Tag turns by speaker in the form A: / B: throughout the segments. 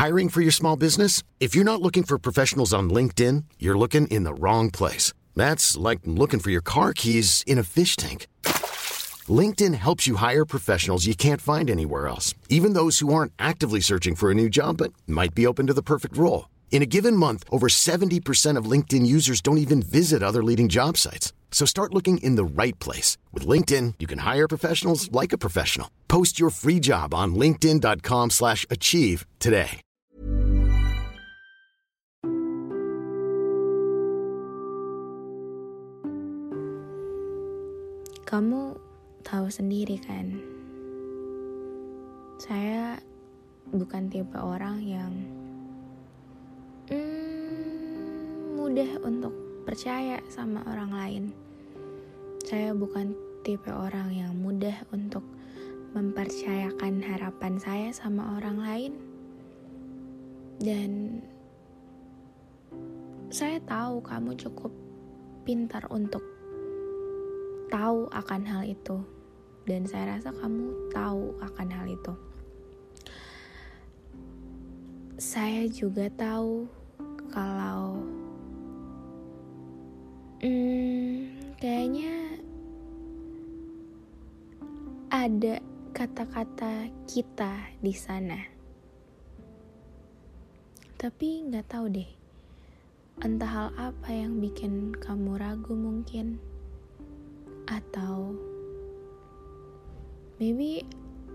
A: Hiring for your small business? If you're not looking for professionals on LinkedIn, you're looking in the wrong place. That's like looking for your car keys in a fish tank. LinkedIn helps you hire professionals you can't find anywhere else, even those who aren't actively searching for a new job but might be open to the perfect role. In a given month, over 70% of LinkedIn users don't even visit other leading job sites. So start looking in the right place. With LinkedIn, you can hire professionals like a professional. Post your free job on linkedin.com/achieve today.
B: Kamu tahu sendiri kan, saya bukan tipe orang yang mudah untuk percaya sama orang lain. Saya bukan tipe orang yang mudah untuk mempercayakan harapan saya sama orang lain. Dan saya tahu kamu cukup pintar untuk tahu akan hal itu, dan saya rasa kamu tahu akan hal itu. Saya juga tahu kalau kayaknya ada kata-kata kita di sana, tapi nggak tahu deh, entah hal apa yang bikin kamu ragu mungkin. Atau maybe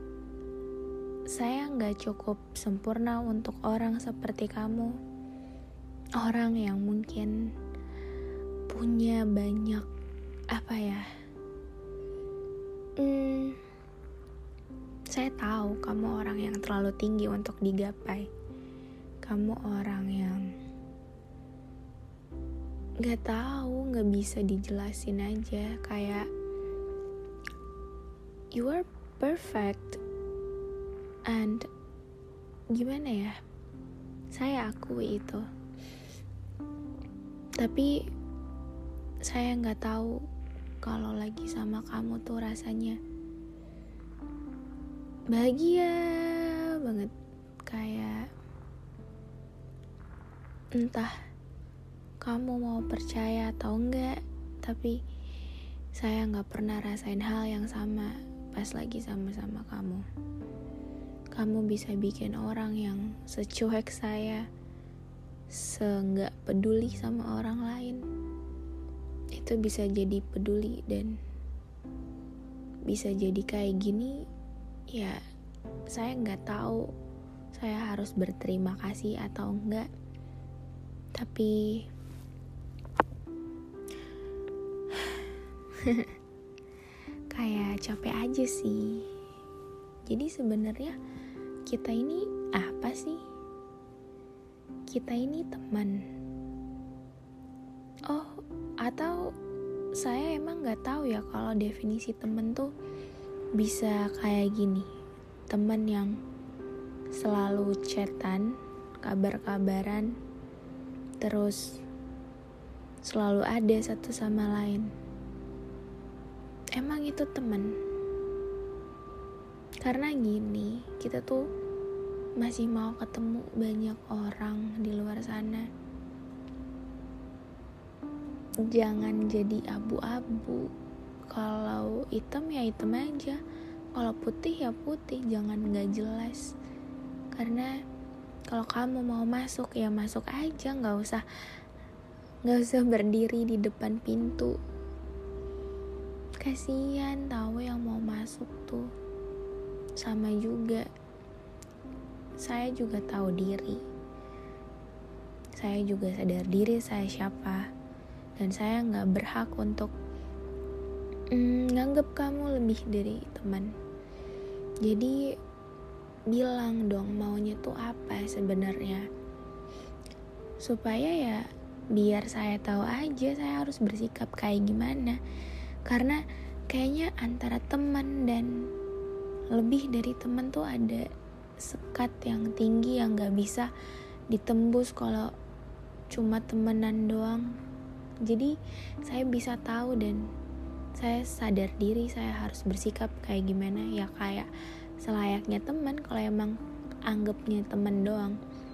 B: saya gak cukup sempurna untuk orang seperti kamu. Orang yang mungkin punya banyak saya tahu kamu orang yang terlalu tinggi untuk digapai. Kamu orang yang gak tahu, gak bisa dijelasin aja. Kayak you are perfect, and gimana ya, saya akui itu. Tapi saya gak tahu kalau lagi sama kamu tuh rasanya bahagia banget. Kayak entah kamu mau percaya atau enggak, tapi saya gak pernah rasain hal yang sama pas lagi sama-sama kamu. Kamu bisa bikin orang yang secuek saya, se-nggak peduli sama orang lain, itu bisa jadi peduli, dan bisa jadi kayak gini. Ya, saya gak tahu saya harus berterima kasih atau enggak. Tapi kayak capek aja sih. Jadi sebenarnya kita ini apa sih? Kita ini teman. Oh, atau saya emang gak tahu ya kalau definisi teman tuh bisa kayak gini. Teman yang selalu chatan, kabar-kabaran, terus selalu ada satu sama lain. Emang itu teman? Karena gini, kita tuh masih mau ketemu banyak orang di luar sana. Jangan jadi abu-abu. Kalau hitam ya hitam aja, kalau putih ya putih, jangan gak jelas. Karena kalau kamu mau masuk ya masuk aja, nggak usah berdiri di depan pintu. Kasian tahu yang mau masuk tuh. Sama juga, saya juga tahu diri. Saya juga sadar diri saya siapa, dan saya nggak berhak untuk nganggap kamu lebih dari teman. Jadi bilang dong maunya tuh apa sebenarnya, supaya ya biar saya tahu aja saya harus bersikap kayak gimana. Karena kayaknya antara teman dan lebih dari teman tuh ada sekat yang tinggi yang gak bisa ditembus kalau cuma temenan doang. Jadi saya bisa tahu dan saya sadar diri saya harus bersikap kayak gimana. Ya kayak selayaknya teman, kalau emang anggapnya teman doang.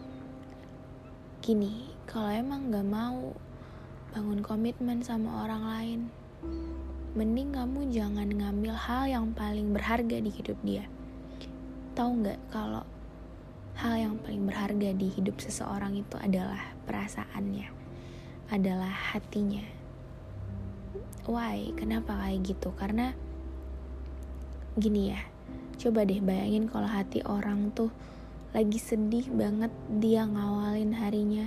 B: Gini, kalau emang gak mau bangun komitmen sama orang lain, mending kamu jangan ngambil hal yang paling berharga di hidup dia. Tahu gak kalau hal yang paling berharga di hidup seseorang itu adalah perasaannya, adalah hatinya. Why? Kenapa kayak gitu? Karena gini ya, coba deh bayangin kalau hati orang tuh lagi sedih banget, dia ngawalin harinya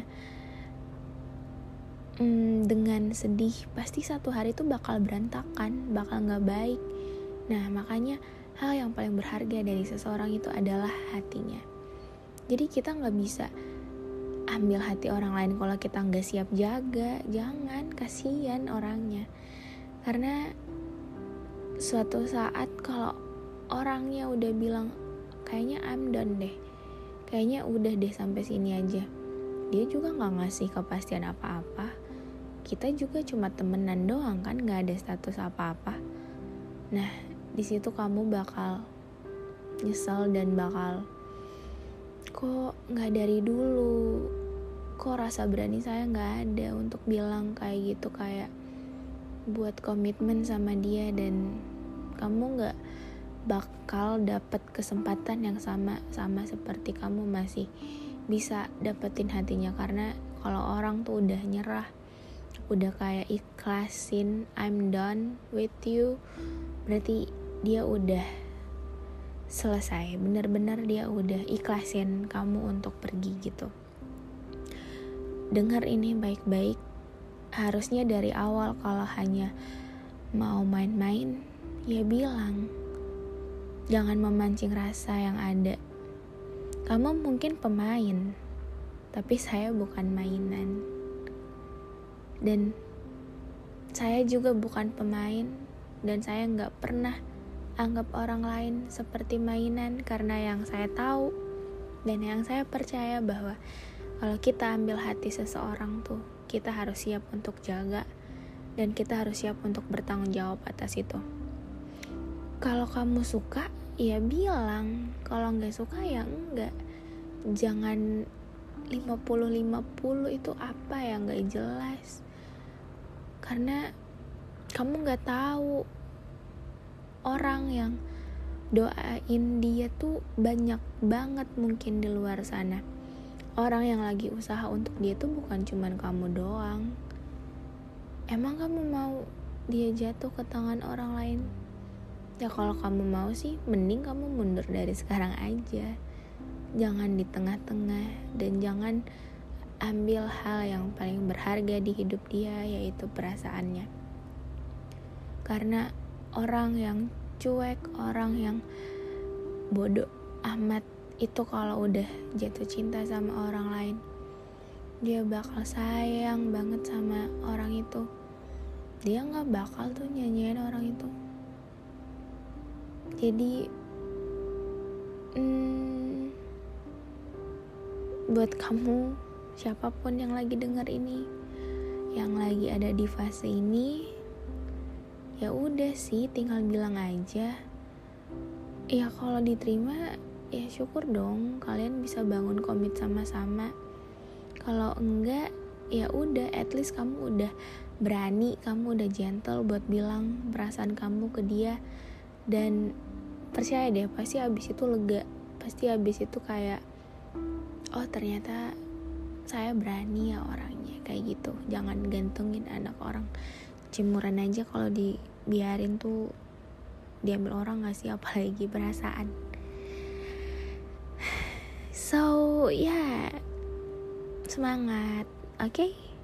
B: dengan sedih, pasti satu hari itu bakal berantakan, bakal gak baik. Nah makanya hal yang paling berharga dari seseorang itu adalah hatinya. Jadi kita gak bisa ambil hati orang lain kalau kita gak siap jaga. Jangan, kasihan orangnya. Karena suatu saat kalau orangnya udah bilang kayaknya I'm done deh, kayaknya udah deh sampai sini aja, dia juga gak ngasih kepastian apa-apa. Kita juga cuma temenan doang kan, gak ada status apa-apa. Nah disitu kamu bakal nyesel dan bakal, kok gak dari dulu, kok rasa berani saya gak ada untuk bilang kayak gitu, kayak buat komitmen sama dia. Dan kamu gak bakal dapat kesempatan yang sama seperti kamu masih bisa dapetin hatinya. Karena kalau orang tuh udah nyerah, udah kayak ikhlasin I'm done with you, berarti dia udah selesai, benar-benar dia udah ikhlasin kamu untuk pergi gitu. Dengar ini baik-baik, harusnya dari awal kalau hanya mau main-main ya bilang, jangan memancing rasa yang ada. Kamu mungkin pemain, tapi saya bukan mainan. Dan saya juga bukan pemain, dan saya gak pernah anggap orang lain seperti mainan. Karena yang saya tahu dan yang saya percaya bahwa kalau kita ambil hati seseorang tuh, kita harus siap untuk jaga, dan kita harus siap untuk bertanggung jawab atas itu. Kalau kamu suka, ya bilang. Kalau gak suka, ya enggak. Jangan 50-50 itu apa ya, gak jelas. Karena kamu gak tahu orang yang doain dia tuh banyak banget mungkin di luar sana. Orang yang lagi usaha untuk dia tuh bukan cuman kamu doang. Emang kamu mau dia jatuh ke tangan orang lain? Ya kalau kamu mau sih, mending kamu mundur dari sekarang aja. Jangan di tengah-tengah, dan jangan ambil hal yang paling berharga di hidup dia, yaitu perasaannya. Karena orang yang cuek, orang yang bodoh amat itu kalau udah jatuh cinta sama orang lain, dia bakal sayang banget sama orang itu. Dia gak bakal tuh nyanyiin orang itu. Jadi buat kamu, siapapun yang lagi denger ini, yang lagi ada di fase ini, ya udah sih, tinggal bilang aja. Ya kalau diterima, ya syukur dong, kalian bisa bangun komit sama-sama. Kalau enggak, ya udah, at least kamu udah berani, kamu udah gentle buat bilang perasaan kamu ke dia. Dan percaya deh, pasti abis itu lega, pasti abis itu kayak, oh ternyata saya berani ya orangnya, kayak gitu. Jangan gantungin anak orang, cimuran aja kalau dibiarin tuh diambil orang gak sih, apalagi perasaan. So ya, semangat, oke?